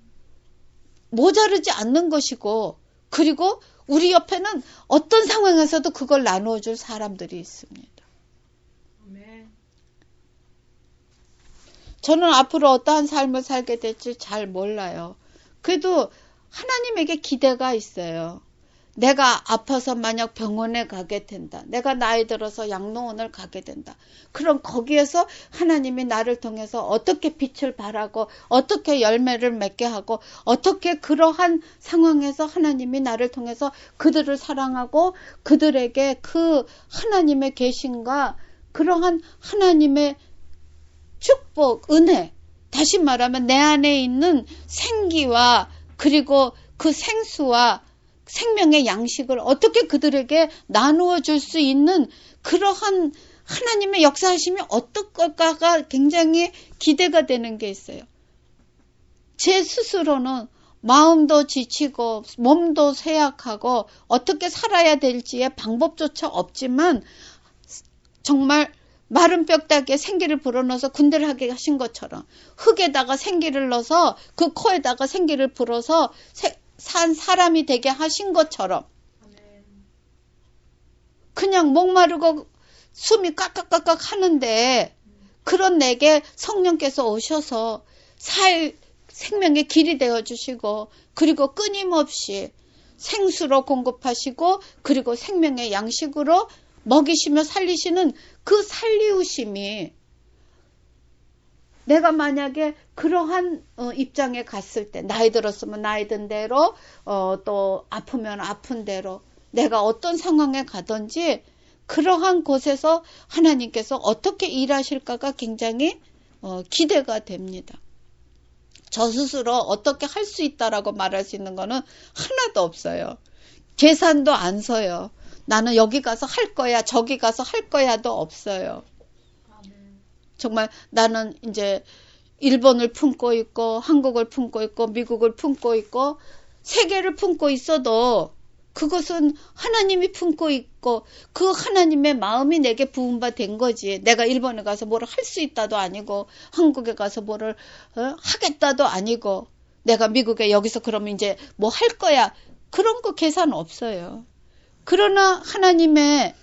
모자르지 않는 것이고 그리고 우리 옆에는 어떤 상황에서도 그걸 나누어 줄 사람들이 있습니다. 저는 앞으로 어떠한 삶을 살게 될지 잘 몰라요. 그래도 하나님에게 기대가 있어요. 내가 아파서 만약 병원에 가게 된다. 내가 나이 들어서 양로원을 가게 된다. 그럼 거기에서 하나님이 나를 통해서 어떻게 빛을 발하고 어떻게 열매를 맺게 하고 어떻게 그러한 상황에서 하나님이 나를 통해서 그들을 사랑하고 그들에게 그 하나님의 계신과 그러한 하나님의 축복, 은혜, 다시 말하면 내 안에 있는 생기와 그리고 그 생수와 생명의 양식을 어떻게 그들에게 나누어 줄 수 있는 그러한 하나님의 역사하심이 어떨까가 굉장히 기대가 되는 게 있어요. 제 스스로는 마음도 지치고 몸도 쇠약하고 어떻게 살아야 될지의 방법조차 없지만 정말 마른 뼈다귀에 생기를 불어넣어서 군대를 하게 하신 것처럼 흙에다가 생기를 넣어서 그 코에다가 생기를 불어서 세, 산 사람이 되게 하신 것처럼 그냥 목마르고 숨이 깍깍깍깍 하는데 그런 내게 성령께서 오셔서 살 생명의 길이 되어주시고 그리고 끊임없이 생수로 공급하시고 그리고 생명의 양식으로 먹이시며 살리시는 그 살리우심이 내가 만약에 그러한 어, 입장에 갔을 때 나이 들었으면 나이 든 대로 어, 또 아프면 아픈 대로 내가 어떤 상황에 가든지 그러한 곳에서 하나님께서 어떻게 일하실까가 굉장히 어, 기대가 됩니다. 저 스스로 어떻게 할 수 있다라고 말할 수 있는 거는 하나도 없어요. 계산도 안 서요. 나는 여기 가서 할 거야, 저기 가서 할 거야도 없어요. 정말 나는 이제 일본을 품고 있고 한국을 품고 있고 미국을 품고 있고 세계를 품고 있어도 그것은 하나님이 품고 있고 그 하나님의 마음이 내게 부음바 된 거지. 내가 일본에 가서 뭐를 할 수 있다도 아니고 한국에 가서 뭐를 어? 하겠다도 아니고 내가 미국에 여기서 그러면 이제 뭐 할 거야. 그런 거 계산 없어요. 그러나 하나님의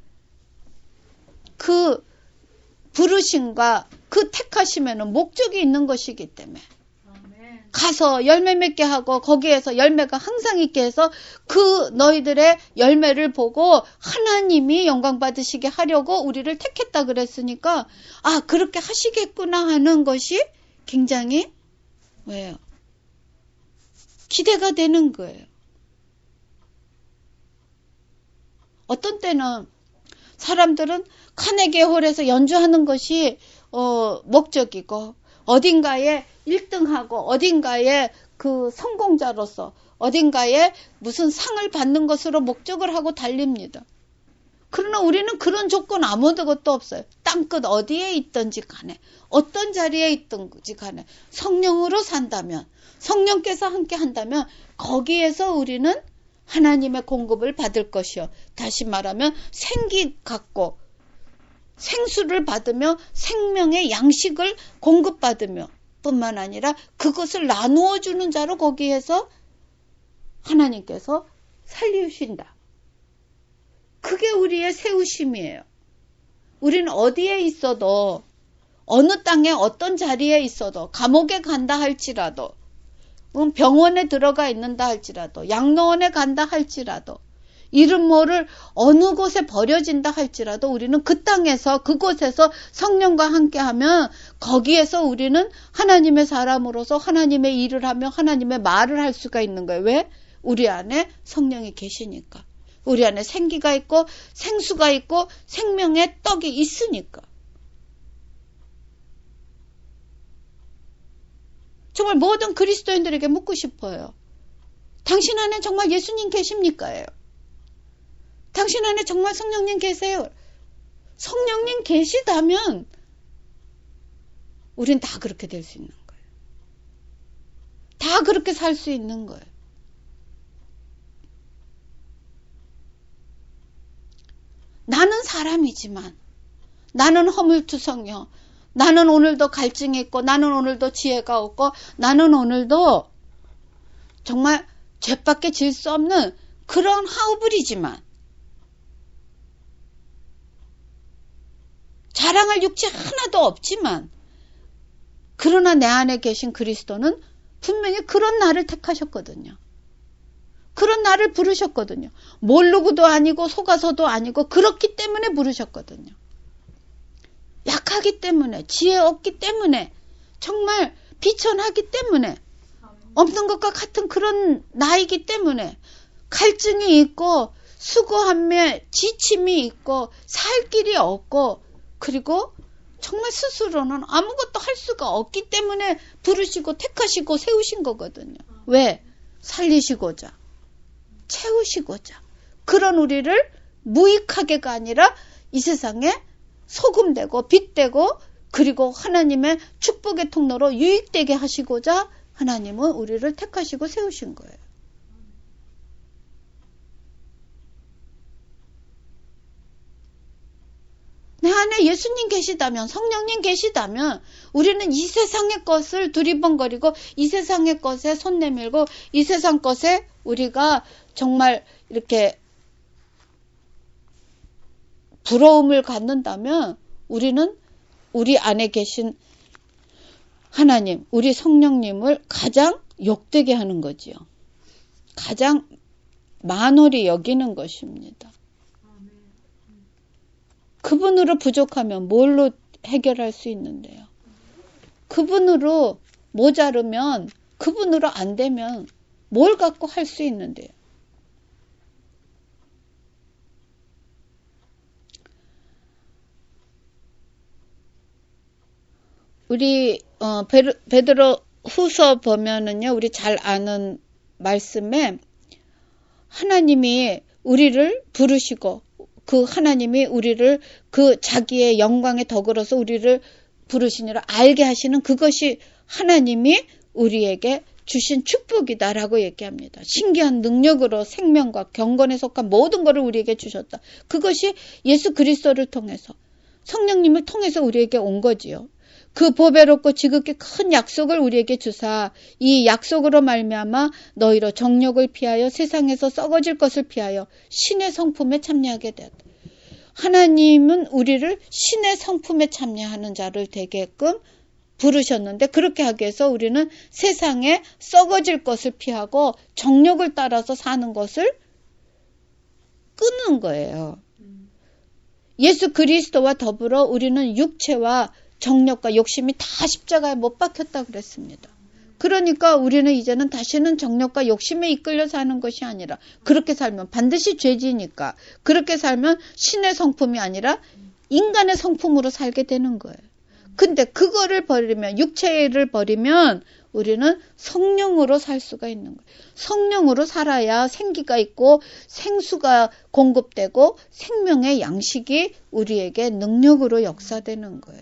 그 부르심과 그 택하심에는 목적이 있는 것이기 때문에 가서 열매 맺게 하고 거기에서 열매가 항상 있게 해서 그 너희들의 열매를 보고 하나님이 영광 받으시게 하려고 우리를 택했다 그랬으니까 아 그렇게 하시겠구나 하는 것이 굉장히 왜요? 기대가 되는 거예요. 어떤 때는 사람들은 카네기 홀에서 연주하는 것이 어, 목적이고 어딘가에 일 등하고 어딘가에 그 성공자로서 어딘가에 무슨 상을 받는 것으로 목적을 하고 달립니다. 그러나 우리는 그런 조건 아무것도 없어요. 땅끝 어디에 있든지 간에 어떤 자리에 있든지 간에 성령으로 산다면 성령께서 함께 한다면 거기에서 우리는 하나님의 공급을 받을 것이요. 다시 말하면 생기 갖고 생수를 받으며 생명의 양식을 공급받으며 뿐만 아니라 그것을 나누어 주는 자로 거기에서 하나님께서 살리우신다. 그게 우리의 세우심이에요. 우리는 어디에 있어도 어느 땅에 어떤 자리에 있어도 감옥에 간다 할지라도 병원에 들어가 있는다 할지라도 양로원에 간다 할지라도 이름 모를 어느 곳에 버려진다 할지라도 우리는 그 땅에서 그곳에서 성령과 함께하면 거기에서 우리는 하나님의 사람으로서 하나님의 일을 하며 하나님의 말을 할 수가 있는 거예요. 왜? 우리 안에 성령이 계시니까. 우리 안에 생기가 있고 생수가 있고 생명의 떡이 있으니까. 정말 모든 그리스도인들에게 묻고 싶어요. 당신 안에 정말 예수님 계십니까요? 당신 안에 정말 성령님 계세요? 성령님 계시다면 우린 다 그렇게 될 수 있는 거예요. 다 그렇게 살 수 있는 거예요. 나는 사람이지만 나는 허물투성이요. 나는 오늘도 갈증이 있고 나는 오늘도 지혜가 없고 나는 오늘도 정말 죄밖에 질 수 없는 그런 하우블이지만 자랑할 육체 하나도 없지만 그러나 내 안에 계신 그리스도는 분명히 그런 나를 택하셨거든요. 그런 나를 부르셨거든요. 모르고도 아니고 속아서도 아니고 그렇기 때문에 부르셨거든요. 약하기 때문에 지혜 없기 때문에 정말 비천하기 때문에 없는 것과 같은 그런 나이기 때문에 갈증이 있고 수고함에 지침이 있고 살 길이 없고 그리고 정말 스스로는 아무것도 할 수가 없기 때문에 부르시고 택하시고 세우신 거거든요. 왜? 살리시고자 채우시고자 그런 우리를 무익하게가 아니라 이 세상에 소금되고 빛되고 그리고 하나님의 축복의 통로로 유익되게 하시고자 하나님은 우리를 택하시고 세우신 거예요. 내 안에 예수님 계시다면 성령님 계시다면 우리는 이 세상의 것을 두리번거리고 이 세상의 것에 손 내밀고 이 세상 것에 우리가 정말 이렇게 부러움을 갖는다면 우리는 우리 안에 계신 하나님, 우리 성령님을 가장 욕되게 하는 거지요. 가장 만홀히 여기는 것입니다. 그분으로 부족하면 뭘로 해결할 수 있는데요. 그분으로 모자르면 그분으로 안 되면 뭘 갖고 할 수 있는데요. 우리 어, 베드로 후서 보면은요, 우리 잘 아는 말씀에 하나님이 우리를 부르시고 그 하나님이 우리를 그 자기의 영광의 덕으로서 우리를 부르시니라 알게 하시는 그것이 하나님이 우리에게 주신 축복이다라고 얘기합니다. 신기한 능력으로 생명과 경건에 속한 모든 것을 우리에게 주셨다. 그것이 예수 그리스도를 통해서 성령님을 통해서 우리에게 온 거지요. 그 보배롭고 지극히 큰 약속을 우리에게 주사 이 약속으로 말미암아 너희로 정욕을 피하여 세상에서 썩어질 것을 피하여 신의 성품에 참여하게 되었다. 하나님은 우리를 신의 성품에 참여하는 자를 되게끔 부르셨는데 그렇게 하기 위해서 우리는 세상에 썩어질 것을 피하고 정욕을 따라서 사는 것을 끊는 거예요. 예수 그리스도와 더불어 우리는 육체와 정욕과 욕심이 다 십자가에 못 박혔다 그랬습니다. 그러니까 우리는 이제는 다시는 정욕과 욕심에 이끌려 사는 것이 아니라 그렇게 살면 반드시 죄지니까 그렇게 살면 신의 성품이 아니라 인간의 성품으로 살게 되는 거예요. 근데 그거를 버리면 육체를 버리면 우리는 성령으로 살 수가 있는 거예요. 성령으로 살아야 생기가 있고 생수가 공급되고 생명의 양식이 우리에게 능력으로 역사되는 거예요.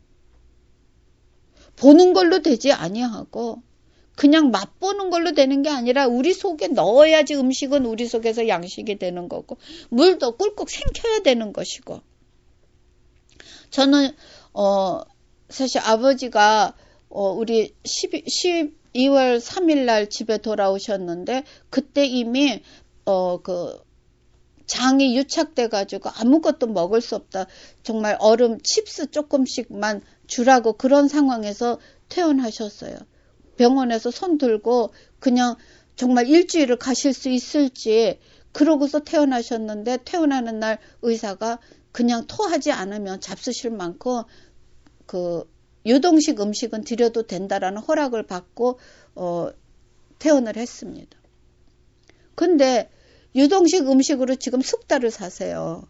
보는 걸로 되지 아니하고 그냥 맛보는 걸로 되는 게 아니라 우리 속에 넣어야지 음식은 우리 속에서 양식이 되는 거고 물도 꿀꺽 생겨야 되는 것이고 저는 어 사실 아버지가 어 우리 십이월 삼일 날 집에 돌아오셨는데 그때 이미 어 그 장이 유착돼 가지고 아무것도 먹을 수 없다. 정말 얼음 칩스 조금씩만 주라고 그런 상황에서 퇴원하셨어요. 병원에서 손 들고 그냥 정말 일주일을 가실 수 있을지 그러고서 퇴원하셨는데 퇴원하는 날 의사가 그냥 토하지 않으면 잡수실 만큼 그 유동식 음식은 드려도 된다라는 허락을 받고 어, 퇴원을 했습니다. 근데 유동식 음식으로 지금 쑥달을 사세요.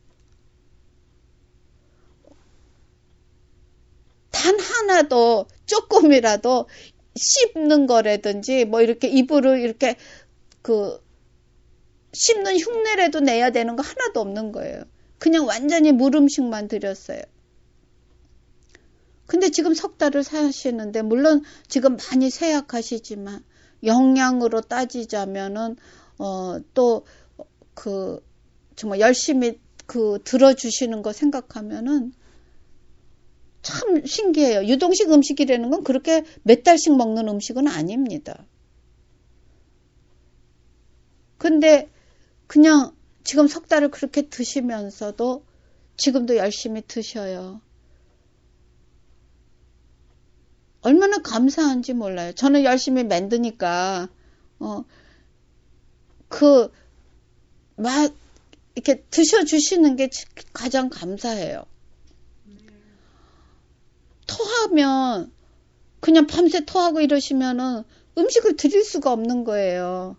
단 하나도 조금이라도 씹는 거라든지 뭐 이렇게 입으로 이렇게 그 씹는 흉내라도 내야 되는 거 하나도 없는 거예요. 그냥 완전히 물 음식만 드렸어요. 근데 지금 석 달을 사시는데 물론 지금 많이 쇠약하시지만 영양으로 따지자면은 어 또 그 정말 열심히 그 들어주시는 거 생각하면은 참 신기해요. 유동식 음식이라는 건 그렇게 몇 달씩 먹는 음식은 아닙니다. 근데 그냥 지금 석 달을 그렇게 드시면서도 지금도 열심히 드셔요. 얼마나 감사한지 몰라요. 저는 열심히 만드니까 어, 그 막 이렇게 드셔주시는 게 가장 감사해요. 토하면 그냥 밤새 토하고 이러시면은 음식을 드릴 수가 없는 거예요.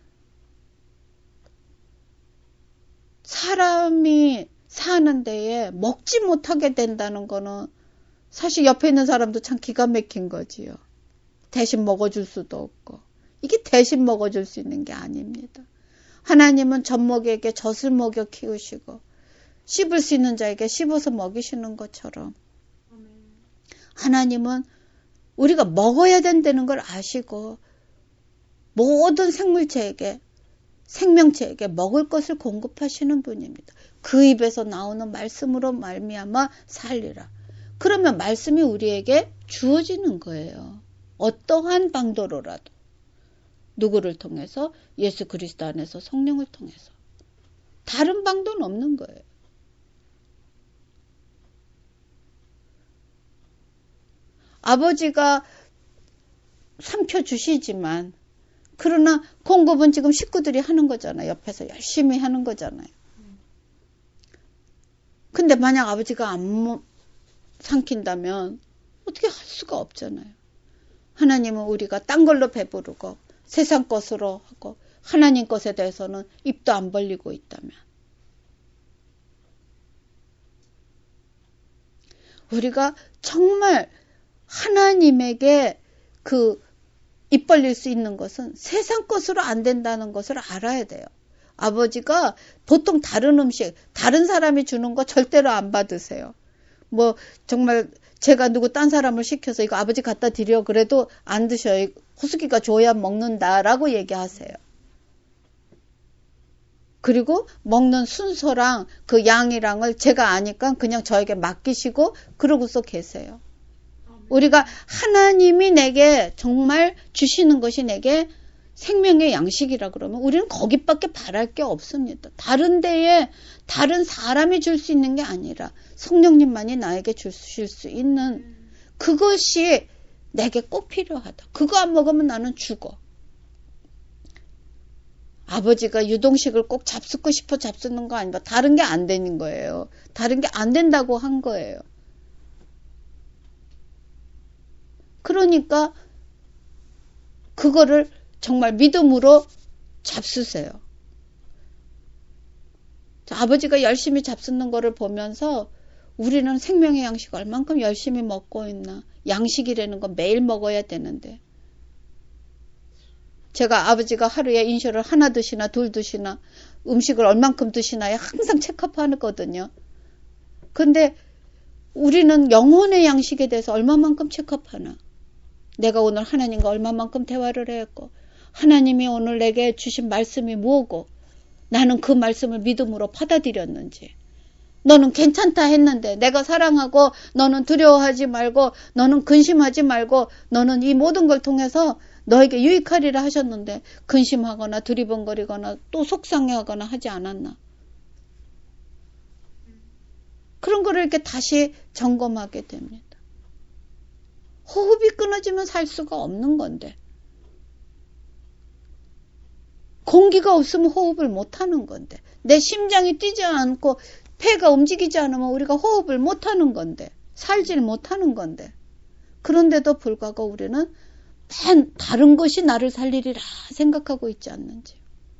사람이 사는 데에 먹지 못하게 된다는 거는 사실 옆에 있는 사람도 참 기가 막힌 거지요. 대신 먹어줄 수도 없고. 이게 대신 먹어줄 수 있는 게 아닙니다. 하나님은 젖먹이에게 젖을 먹여 키우시고 씹을 수 있는 자에게 씹어서 먹이시는 것처럼 하나님은 우리가 먹어야 된다는 걸 아시고 모든 생물체에게 생명체에게 먹을 것을 공급하시는 분입니다. 그 입에서 나오는 말씀으로 말미암아 살리라. 그러면 말씀이 우리에게 주어지는 거예요. 어떠한 방도로라도. 누구를 통해서? 예수 그리스도 안에서 성령을 통해서. 다른 방도는 없는 거예요. 아버지가 삼켜주시지만 그러나 공급은 지금 식구들이 하는 거잖아요. 옆에서 열심히 하는 거잖아요. 근데 만약 아버지가 안 삼킨다면 어떻게 할 수가 없잖아요. 하나님은 우리가 딴 걸로 배부르고 세상 것으로 하고 하나님 것에 대해서는 입도 안 벌리고 있다면 우리가 정말 하나님에게 그 입 벌릴 수 있는 것은 세상 것으로 안 된다는 것을 알아야 돼요. 아버지가 보통 다른 음식, 다른 사람이 주는 거 절대로 안 받으세요. 뭐 정말 제가 누구 딴 사람을 시켜서 이거 아버지 갖다 드려 그래도 안 드셔요. 호수기가 줘야 먹는다라고 얘기하세요. 그리고 먹는 순서랑 그 양이랑을 제가 아니까 그냥 저에게 맡기시고 그러고서 계세요. 우리가 하나님이 내게 정말 주시는 것이 내게 생명의 양식이라 그러면 우리는 거기밖에 바랄 게 없습니다. 다른 데에 다른 사람이 줄 수 있는 게 아니라 성령님만이 나에게 주실 수 있는 그것이 내게 꼭 필요하다. 그거 안 먹으면 나는 죽어. 아버지가 유동식을 꼭 잡수고 싶어 잡수는 거 아니고 다른 게 안 되는 거예요. 다른 게 안 된다고 한 거예요. 그러니까 그거를 정말 믿음으로 잡수세요. 아버지가 열심히 잡수는 거를 보면서 우리는 생명의 양식을 얼만큼 열심히 먹고 있나. 양식이라는 건 매일 먹어야 되는데. 제가 아버지가 하루에 인쇼를 하나 드시나 둘 드시나 음식을 얼만큼 드시나에 항상 체크업하거든요. 근데 우리는 영혼의 양식에 대해서 얼마만큼 체크업하나. 내가 오늘 하나님과 얼마만큼 대화를 했고 하나님이 오늘 내게 주신 말씀이 뭐고 나는 그 말씀을 믿음으로 받아들였는지. 너는 괜찮다 했는데 내가 사랑하고 너는 두려워하지 말고 너는 근심하지 말고 너는 이 모든 걸 통해서 너에게 유익하리라 하셨는데 근심하거나 두리번거리거나 또 속상해하거나 하지 않았나. 그런 거를 이렇게 다시 점검하게 됩니다. 호흡이 끊어지면 살 수가 없는 건데 공기가 없으면 호흡을 못하는 건데 내 심장이 뛰지 않고 폐가 움직이지 않으면 우리가 호흡을 못하는 건데 살질 못하는 건데 그런데도 불구하고 우리는 맨 다른 것이 나를 살리리라 생각하고 있지 않는지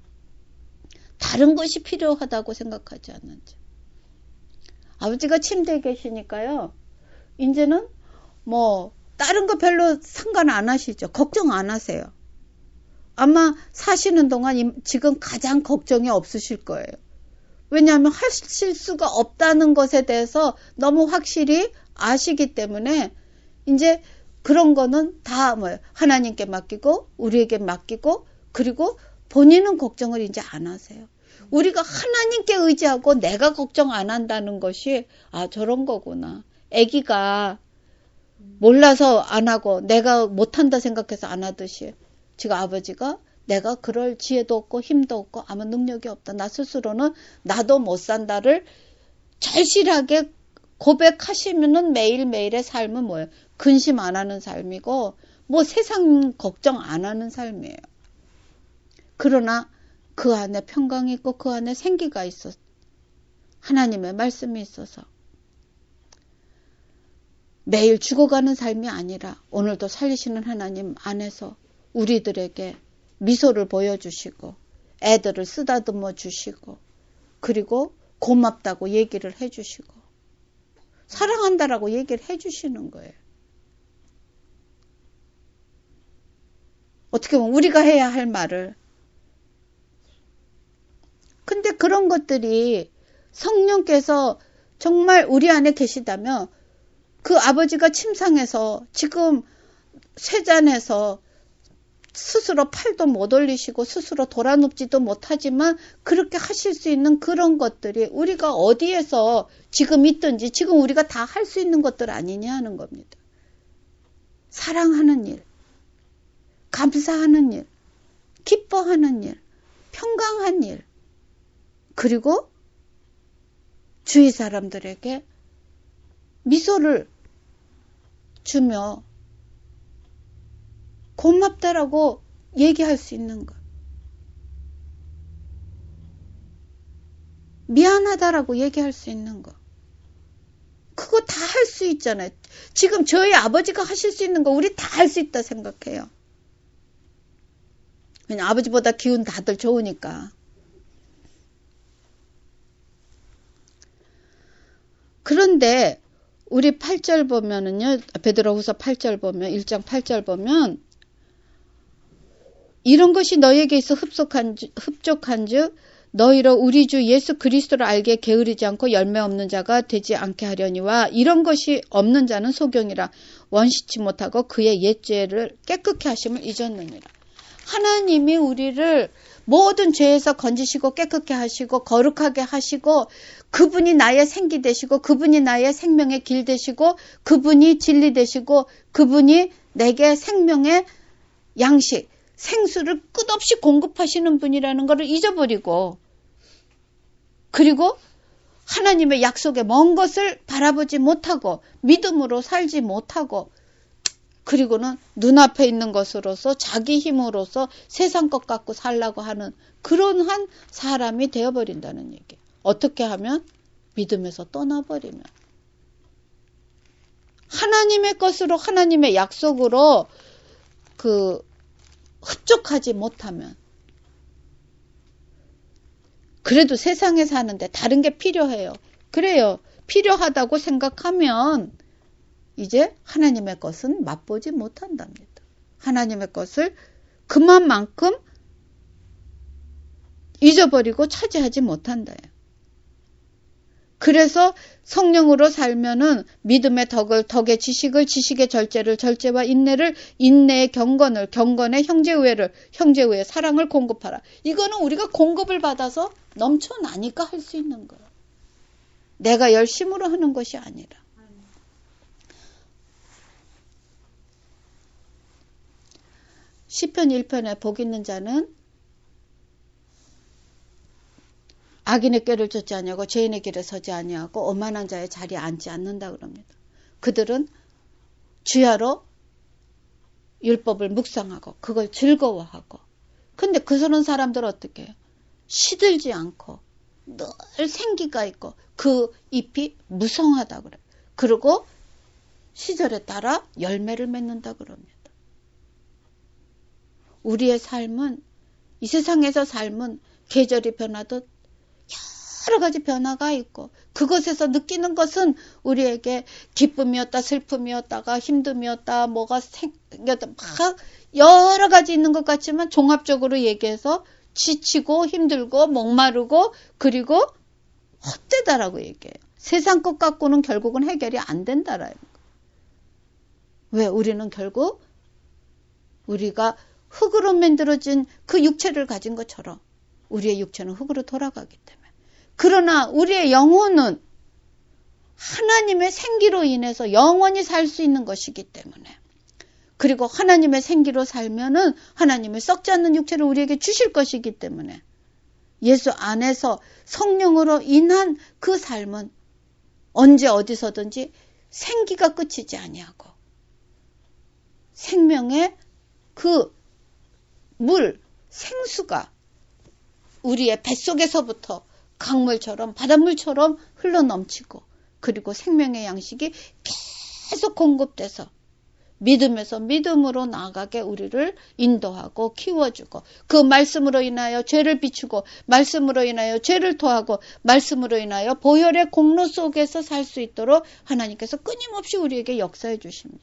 다른 것이 필요하다고 생각하지 않는지 아버지가 침대에 계시니까요 이제는 뭐 다른 거 별로 상관 안 하시죠. 걱정 안 하세요. 아마 사시는 동안 지금 가장 걱정이 없으실 거예요. 왜냐하면 하실 수가 없다는 것에 대해서 너무 확실히 아시기 때문에 이제 그런 거는 다 뭐예요. 하나님께 맡기고 우리에게 맡기고 그리고 본인은 걱정을 이제 안 하세요. 우리가 하나님께 의지하고 내가 걱정 안 한다는 것이 아 저런 거구나. 아기가 몰라서 안 하고 내가 못한다 생각해서 안 하듯이 지금 아버지가 내가 그럴 지혜도 없고 힘도 없고 아무 능력이 없다. 나 스스로는 나도 못 산다를 절실하게 고백하시면은 매일매일의 삶은 뭐예요? 근심 안 하는 삶이고 뭐 세상 걱정 안 하는 삶이에요. 그러나 그 안에 평강이 있고 그 안에 생기가 있어. 하나님의 말씀이 있어서. 매일 죽어가는 삶이 아니라 오늘도 살리시는 하나님 안에서 우리들에게 미소를 보여주시고 애들을 쓰다듬어 주시고 그리고 고맙다고 얘기를 해주시고 사랑한다라고 얘기를 해주시는 거예요. 어떻게 보면 우리가 해야 할 말을. 근데 그런 것들이 성령께서 정말 우리 안에 계시다면 그 아버지가 침상에서 지금 쇠잔에서 스스로 팔도 못 올리시고 스스로 돌아눕지도 못하지만 그렇게 하실 수 있는 그런 것들이 우리가 어디에서 지금 있든지 지금 우리가 다 할 수 있는 것들 아니냐 하는 겁니다. 사랑하는 일, 감사하는 일, 기뻐하는 일, 평강한 일, 그리고 주위 사람들에게 미소를 주며 고맙다라고 얘기할 수 있는 것. 미안하다라고 얘기할 수 있는 것. 그거 다 할 수 있잖아요. 지금 저희 아버지가 하실 수 있는 거 우리 다 할 수 있다 생각해요. 그냥 아버지보다 기운 다들 좋으니까. 그런데 우리 팔 절 보면은요. 베드로후서 팔 절 보면 일 장 팔 절 보면 이런 것이 너에게 있어 흡족한즉 흡족한즉 너희로 우리 주 예수 그리스도를 알게 게으르지 않고 열매 없는 자가 되지 않게 하려니와 이런 것이 없는 자는 소경이라 원시치 못하고 그의 옛죄를 깨끗게 하심을 잊었느니라. 하나님이 우리를 모든 죄에서 건지시고 깨끗게 하시고 거룩하게 하시고 그분이 나의 생기 되시고 그분이 나의 생명의 길 되시고 그분이 진리 되시고 그분이 내게 생명의 양식, 생수를 끝없이 공급하시는 분이라는 것을 잊어버리고 그리고 하나님의 약속의 먼 것을 바라보지 못하고 믿음으로 살지 못하고 그리고는 눈앞에 있는 것으로서 자기 힘으로서 세상 것 갖고 살라고 하는 그런 사람이 되어버린다는 얘기예요. 어떻게 하면? 믿음에서 떠나버리면. 하나님의 것으로 하나님의 약속으로 그 흡족하지 못하면 그래도 세상에 사는데 다른 게 필요해요. 그래요. 필요하다고 생각하면 이제 하나님의 것은 맛보지 못한답니다. 하나님의 것을 그만큼 잊어버리고 차지하지 못한다요. 그래서 성령으로 살면은 믿음의 덕을, 덕의 지식을, 지식의 절제를, 절제와 인내를, 인내의 경건을, 경건의 형제우애를, 형제우애의 사랑을 공급하라. 이거는 우리가 공급을 받아서 넘쳐나니까 할 수 있는 거예요. 내가 열심으로 하는 것이 아니라. 시편 일 편에 복 있는 자는 악인의 꾀를 쫓지 아니하고 죄인의 길에 서지 아니하고 오만한 자의 자리에 앉지 않는다 그럽니다. 그들은 주야로 율법을 묵상하고 그걸 즐거워하고 근데 그런 사람들은 어떻게 해요? 시들지 않고 늘 생기가 있고 그 잎이 무성하다 그래요. 그리고 시절에 따라 열매를 맺는다 그럽니다. 우리의 삶은 이 세상에서 삶은 계절이 변하듯 여러 가지 변화가 있고 그것에서 느끼는 것은 우리에게 기쁨이었다 슬픔이었다가 힘듦이었다 뭐가 생겼다 막 여러 가지 있는 것 같지만 종합적으로 얘기해서 지치고 힘들고 목마르고 그리고 헛되다라고 얘기해요. 세상 것 갖고는 결국은 해결이 안 된다라는 거. 왜? 우리는 결국 우리가 흙으로 만들어진 그 육체를 가진 것처럼 우리의 육체는 흙으로 돌아가기 때문에. 그러나 우리의 영혼은 하나님의 생기로 인해서 영원히 살 수 있는 것이기 때문에 그리고 하나님의 생기로 살면은 하나님의 썩지 않는 육체를 우리에게 주실 것이기 때문에 예수 안에서 성령으로 인한 그 삶은 언제 어디서든지 생기가 끝이지 아니하고 생명의 그 물, 생수가 우리의 뱃속에서부터 강물처럼 바닷물처럼 흘러넘치고 그리고 생명의 양식이 계속 공급돼서 믿음에서 믿음으로 나아가게 우리를 인도하고 키워주고 그 말씀으로 인하여 죄를 비추고 말씀으로 인하여 죄를 토하고 말씀으로 인하여 보혈의 공로 속에서 살 수 있도록 하나님께서 끊임없이 우리에게 역사해 주십니다.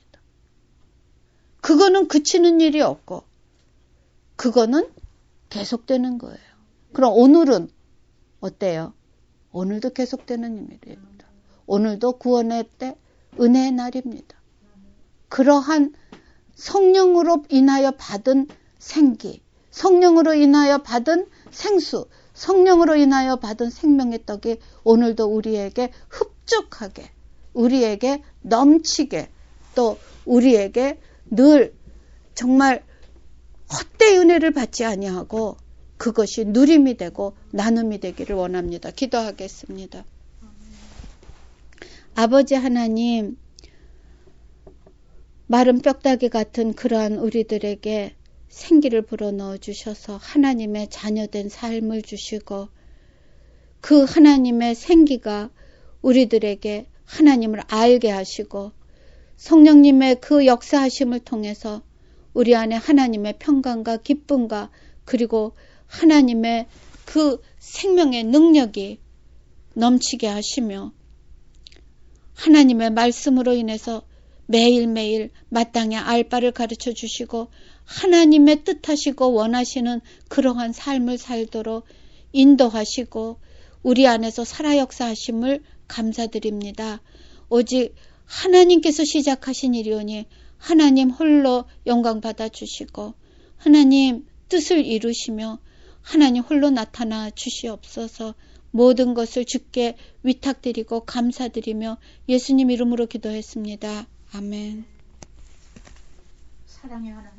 그거는 그치는 일이 없고 그거는 계속되는 거예요. 그럼 오늘은 어때요? 오늘도 계속되는 일입니다. 오늘도 구원의 때 은혜의 날입니다. 그러한 성령으로 인하여 받은 생기, 성령으로 인하여 받은 생수, 성령으로 인하여 받은 생명의 떡이 오늘도 우리에게 흡족하게, 우리에게 넘치게, 또 우리에게 늘 정말 헛되이 은혜를 받지 아니하고 그것이 누림이 되고 나눔이 되기를 원합니다. 기도하겠습니다. 아버지 하나님, 마른 뼈다귀 같은 그러한 우리들에게 생기를 불어넣어 주셔서 하나님의 자녀된 삶을 주시고 그 하나님의 생기가 우리들에게 하나님을 알게 하시고 성령님의 그 역사하심을 통해서 우리 안에 하나님의 평강과 기쁨과 그리고 하나님의 그 생명의 능력이 넘치게 하시며 하나님의 말씀으로 인해서 매일매일 마땅히 알 바를 가르쳐 주시고 하나님의 뜻하시고 원하시는 그러한 삶을 살도록 인도하시고 우리 안에서 살아 역사하심을 감사드립니다. 오직 하나님께서 시작하신 일이오니 하나님 홀로 영광 받아 주시고 하나님 뜻을 이루시며 하나님 홀로 나타나 주시옵소서. 모든 것을 주께 위탁드리고 감사드리며 예수님 이름으로 기도했습니다. 아멘. 사랑의 하나님.